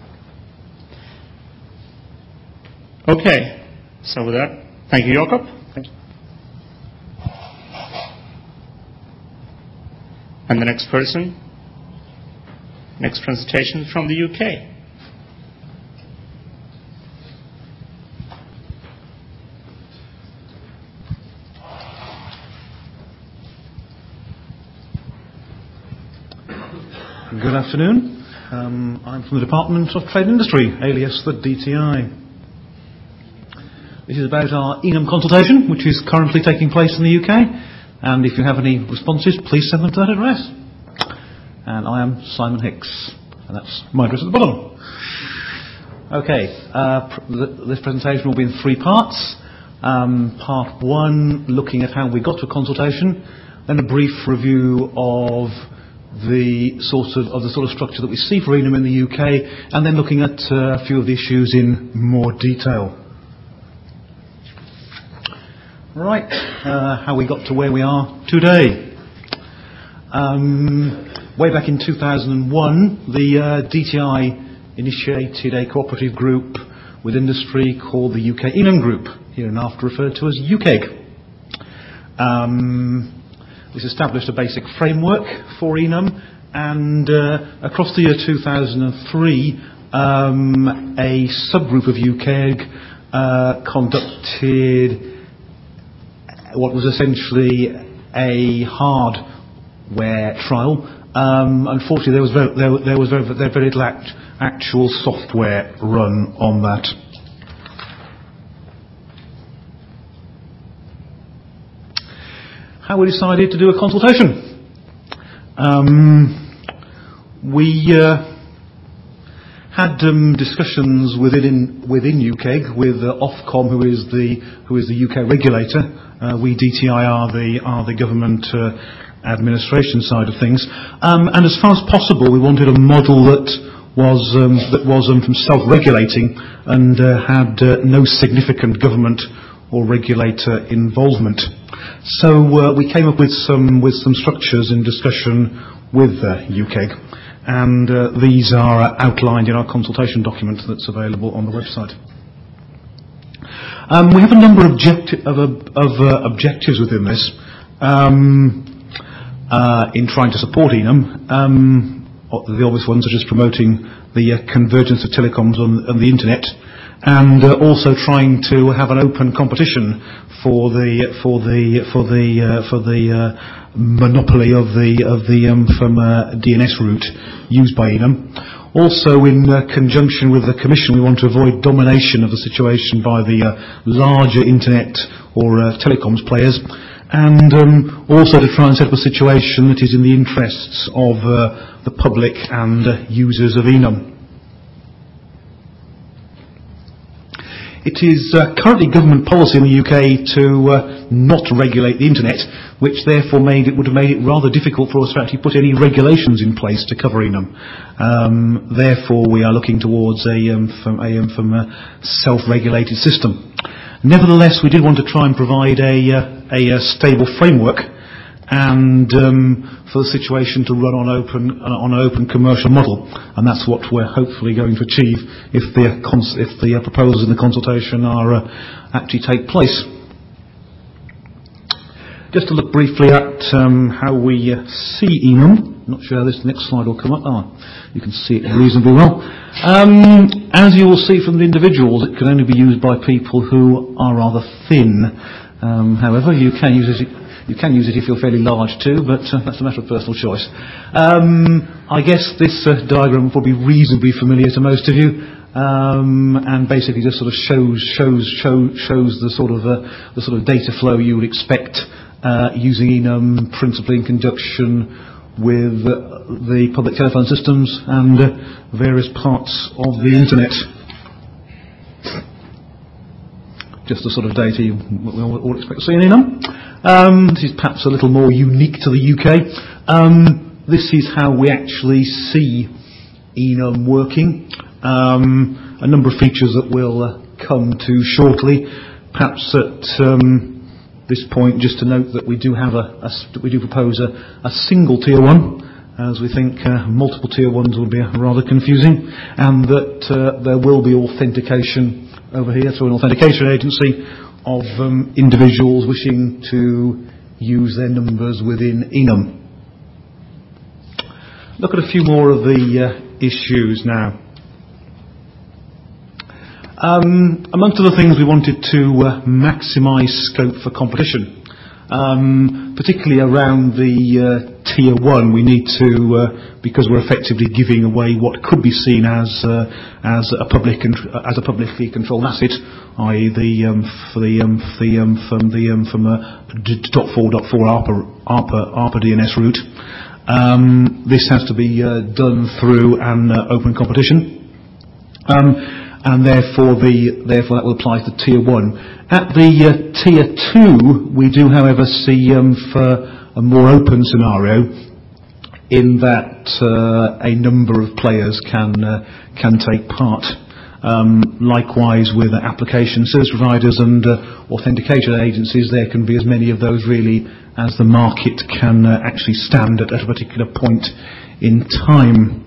Okay. So with that, thank you, Jakob. Thank you. And the next person. Next presentation from the U K. Good afternoon. Um, I'm from the Department of Trade and Industry, alias the D T I. This is about our Enum consultation, which is currently taking place in the U K. And if you have any responses, please send them to that address. And I am Simon Hicks, and that's my address at the bottom. Okay, uh, pr- th- this presentation will be in three parts. Um, part one, looking at how we got to a consultation, then a brief review of the sort of, of the sort of structure that we see for Enum in the U K, and then looking at uh, a few of the issues in more detail. Right, uh, how we got to where we are today. Um, way back in two thousand one, the uh, D T I initiated a cooperative group with industry called the U K Enum Group, hereinafter referred to as U K E G. Um, this established a basic framework for Enum, and uh, across the year two thousand three, um, a subgroup of U K E G uh, conducted what was essentially a hardware trial. Um, unfortunately, there was very, there, there was very, there very little act, actual software run on that. How we decided to do a consultation. Um, we uh, had um, discussions within within U K E G with uh, Ofcom, who is the who is the U K regulator. Uh, we D T I are the are the government uh, administration side of things, um, and as far as possible, we wanted a model that was um, that was um, from self-regulating and uh, had uh, no significant government or regulator involvement. So uh, we came up with some with some structures in discussion with uh, U K E G, and uh, these are outlined in our consultation document that's available on the website. Um, we have a number of, objecti- of, of uh, objectives within this um, uh, in trying to support Enum. Um, the obvious ones are just promoting the uh, convergence of telecoms on, on the internet, and uh, also trying to have an open competition for the for the for the uh, for the uh, monopoly of the of the um, from uh, D N S route used by Enum. Also, in uh, conjunction with the Commission, we want to avoid domination of the situation by the uh, larger internet or uh, telecoms players, and um, also to try and set up a situation that is in the interests of uh, the public and uh, users of Enum. It is uh, currently government policy in the U K to uh, not regulate the internet, which therefore made it would have made it rather difficult for us to actually put any regulations in place to cover Enum. Um, therefore, we are looking towards a, um, from, a, um, from a self-regulated system. Nevertheless, we did want to try and provide a, uh, a, a stable framework and um, for the situation to run on open uh, on an open commercial model, and that's what we're hopefully going to achieve if the cons- if the uh, proposals in the consultation are uh, actually take place. Just to look briefly at um, how we uh, see Enum. Not sure how this next slide will come up. Ah, you can see it reasonably well. Um, as you will see from the individuals, it can only be used by people who are rather thin. Um, however, you can use it. You can use it if you're fairly large too, but uh, that's a matter of personal choice. Um, I guess this uh, diagram will be reasonably familiar to most of you, um, and basically just sort of shows shows show, shows the sort of uh, the sort of data flow you would expect uh, using Enum, principally in conjunction with uh, the public telephone systems and uh, various parts of the internet. Just the sort of data you all, all expect to see in Enum. Um, this is perhaps a little more unique to the U K. Um, this is how we actually see Enum working. Um, a number of features that we'll uh, come to shortly. Perhaps at um, this point, just to note that we do have a, a we do propose a, a single tier one, as we think uh, multiple tier ones would be rather confusing, and that uh, there will be authentication over here through an authentication agency of um, individuals wishing to use their numbers within Enum. Look at a few more of the uh, issues now. Um, amongst other things, we wanted to uh, maximise scope for competition, um, particularly around the uh, tier one, we need to, uh, because we're effectively giving away what could be seen as uh, as a public and as a publicly controlled asset, that is, the um, for the um, for the um, from the um, from a dot four dot four ARPA ARPA ARPA D N S route. Um, this has to be uh, done through an uh, open competition. Um, and therefore the therefore that will apply to tier one. At the uh, tier two, we do, however, see um, for a more open scenario, in that uh, a number of players can uh, can take part. Um, likewise, with uh, application service providers and uh, authentication agencies, there can be as many of those really as the market can uh, actually stand at, at a particular point in time.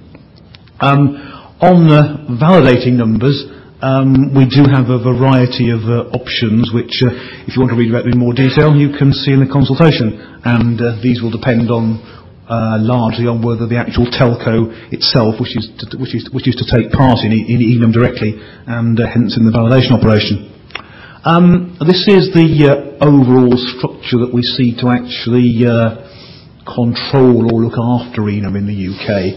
Um, On the validating numbers, um, we do have a variety of uh, options which, uh, if you want to read about in more detail, you can see in the consultation. And uh, these will depend on uh, largely on whether the actual telco itself wishes to, which is, which is to take part in, in enum directly, and uh, hence in the validation operation. Um, this is the uh, overall structure that we see to actually uh, control or look after enum in the U K.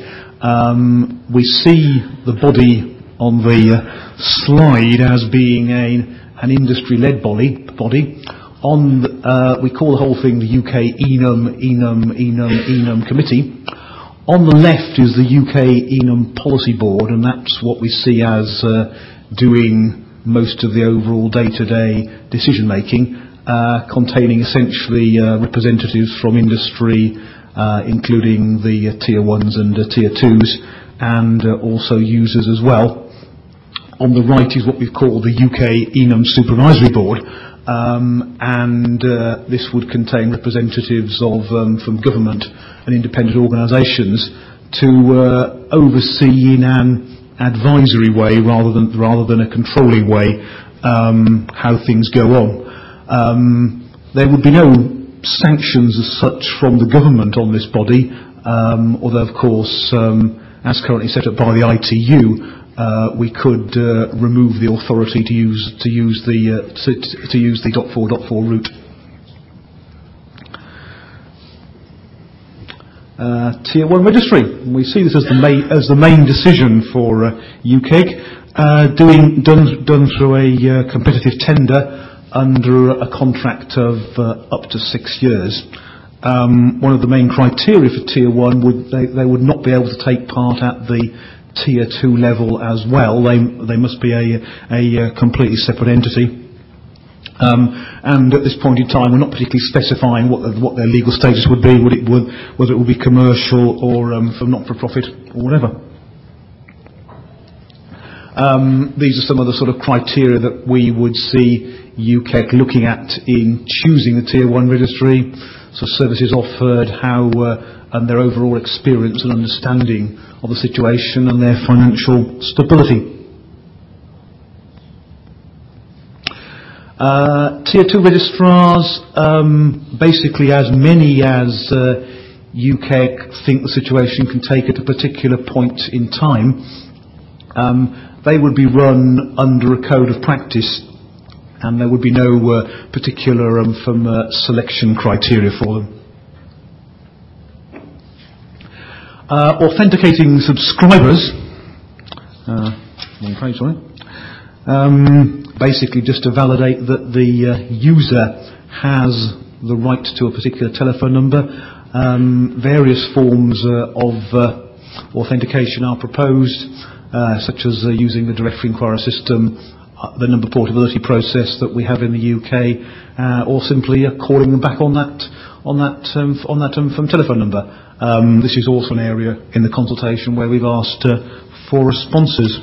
Um, we see the body on the uh, slide as being a, an industry-led body. body. On the, uh, we call the whole thing the U K enum, enum, enum, enum committee. On the left is the U K enum policy board, and that's what we see as uh, doing most of the overall day-to-day decision-making, uh, containing essentially uh, representatives from industry, Uh, including the uh, tier ones and uh, tier twos, and uh, also users as well. On the right is what we've called the U K enum Supervisory Board, um, and uh, this would contain representatives of um, from government and independent organisations to uh, oversee in an advisory way rather than rather than a controlling way um, how things go on. Um, there would be no sanctions as such from the government on this body, um, although of course, um, as currently set up by the I T U, uh, we could uh, remove the authority to use to use the uh, to, to use the dot four dot four route. Uh, tier one registry. We see this as the main as the main decision for uh, U K, uh, doing done done through a uh, competitive tender under a contract of uh, up to six years. Um, one of the main criteria for tier one would they, they would not be able to take part at the tier two level as well. They they must be a a, a completely separate entity. Um, and at this point in time, we're not particularly specifying what the, what their legal status would be, would it would, whether it would be commercial or um, for not-for-profit or whatever. Um, these are some of the sort of criteria that we would see U K looking at in choosing the tier one registry. So services offered, how uh, and their overall experience and understanding of the situation and their financial stability. Uh, tier two registrars, um, basically as many as uh, U K think the situation can take at a particular point in time. Um, they would be run under a code of practice, and there would be no uh, particular um, from uh, selection criteria for them. Uh, authenticating subscribers, uh, one page, sorry. Um, basically just to validate that the uh, user has the right to a particular telephone number. Um, various forms uh, of uh, authentication are proposed, uh, such as uh, using the directory inquiry system, uh, the number portability process that we have in the U K, uh, or simply uh, calling them back on that on that um, on that um, from telephone number. Um, this is also an area in the consultation where we've asked uh, for responses.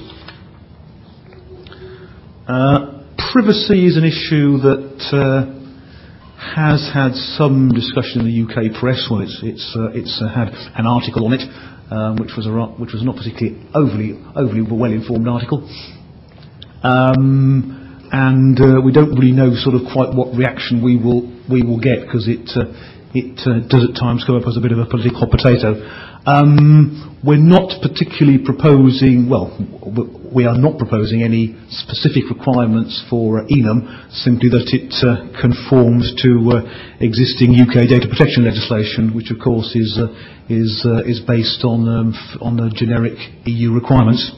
Uh, privacy is an issue that uh, has had some discussion in the U K press. Well, it's it's uh, it's uh, had an article on it, um, which was a which was not particularly overly overly well-informed article, um, and uh, we don't really know sort of quite what reaction we will we will get, because it uh, it uh, does at times come up as a bit of a political hot potato. Um, we're not particularly proposing, well, we are not proposing any specific requirements for Enum, simply that it uh, conforms to uh, existing U K data protection legislation, which of course is uh, is uh, is based on um, f- on the generic E U requirements.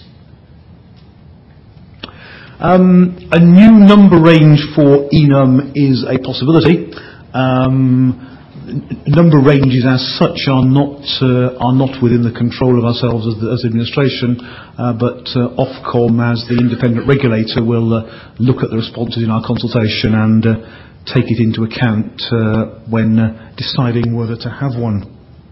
Um, a new number range for Enum is a possibility. Um, Number ranges as such are not uh, are not within the control of ourselves as, the, as administration, uh, but uh, Ofcom, as the independent regulator, will uh, look at the responses in our consultation and uh, take it into account uh, when uh, deciding whether to have one.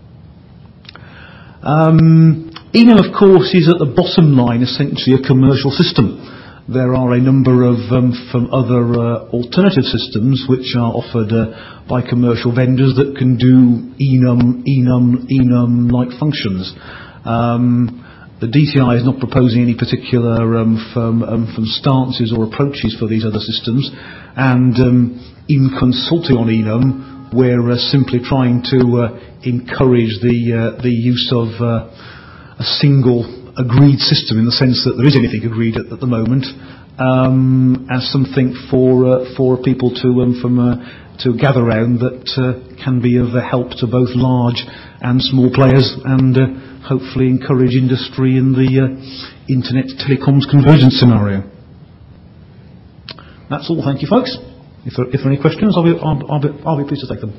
Um, Enum, of course, is at the bottom line essentially a commercial system. There are a number of um, from other uh, alternative systems which are offered uh, by commercial vendors that can do Enum, Enum, Enum-like functions. Um, the D T I is not proposing any particular um, from, um, from stances or approaches for these other systems, and um, in consulting on Enum, we're uh, simply trying to uh, encourage the uh, the use of uh, a single agreed system, in the sense that there is anything agreed at, at the moment, um, as something for uh, for people to um, from uh, to gather around that uh, can be of help to both large and small players, and uh, hopefully encourage industry in the uh, internet telecoms convergence scenario. That's all. Thank you, folks. If there, if there are any questions, I'll be I'll, I'll be I'll be pleased to take them.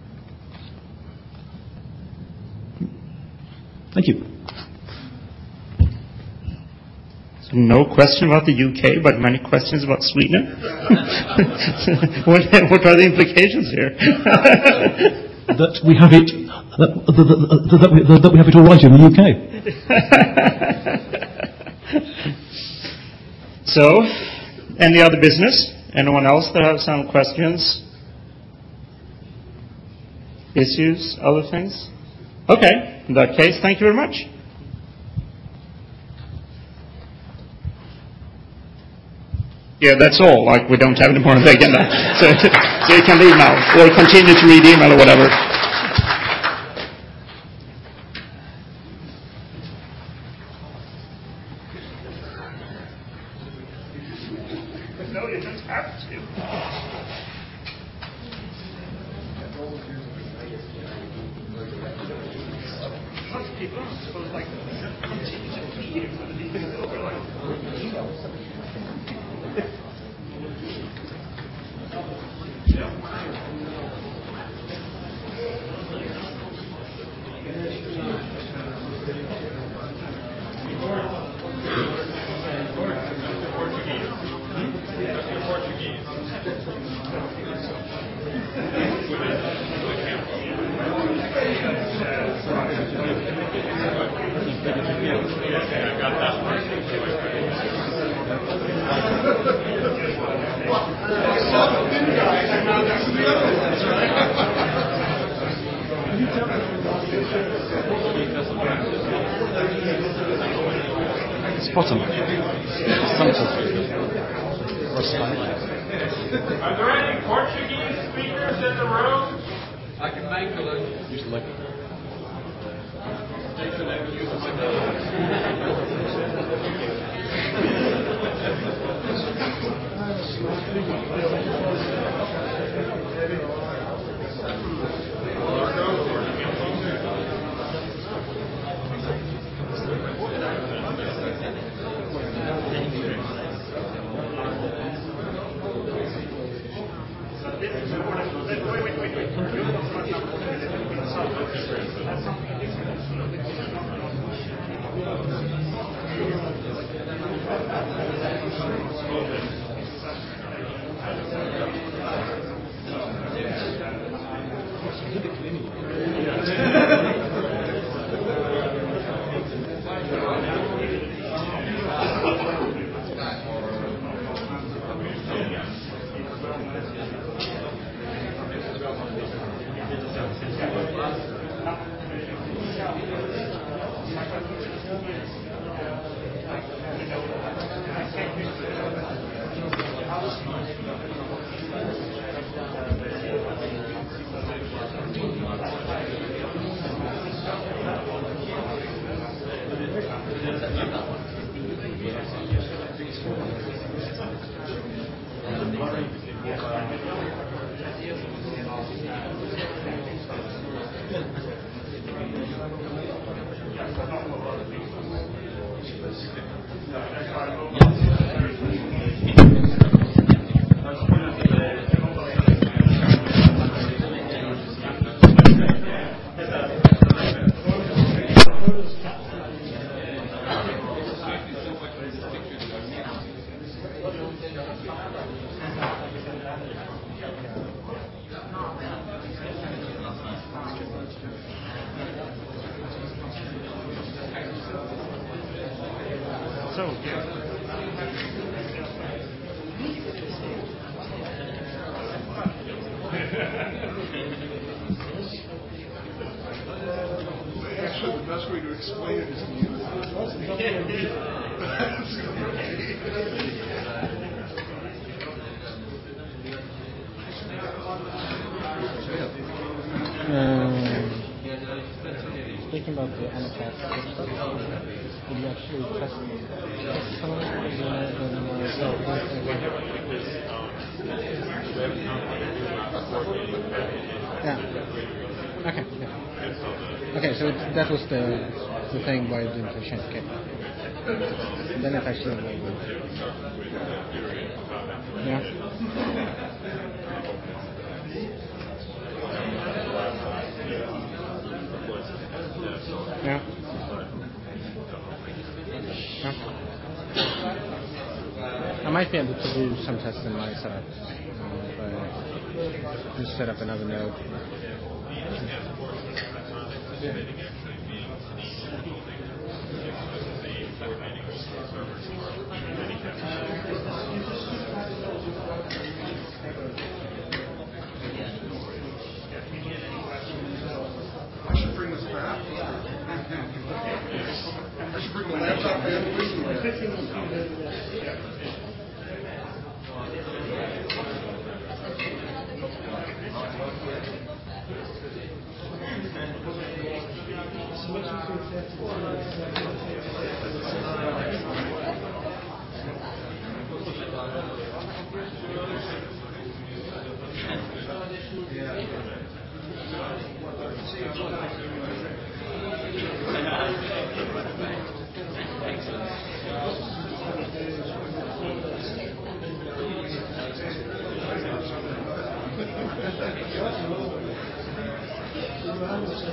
Thank you. No question about the U K, but many questions about Sweden. what, what are the implications here? That we have it, that, that, that, that, we, that we have it all right in the U K. So, any other business? Anyone else that have some questions? Issues? Other things? Okay, in that case, thank you very much. Yeah, that's all. Like, we don't have any more on the agenda. So, so you can leave now, or continue to read email or whatever. No, you don't have to. Most people are supposed to, like, continue to read it for the meeting is over, like, Bottom. Are there any Portuguese speakers in the room? I can make a use the mic. Wait, wait, wait. Actually, the best way to explain it is to use Um, speaking about the annotate, would you actually test, test some of it? Yeah. Okay. Yeah. Okay, so it, that was the the thing why it didn't change. Okay. Then it actually. Yeah. Yeah. Yeah. I might be able to do some tests in my setup. Uh, if I just set up another node. I should bring this back. I should bring the laptop in.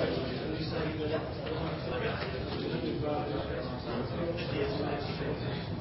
Thank you.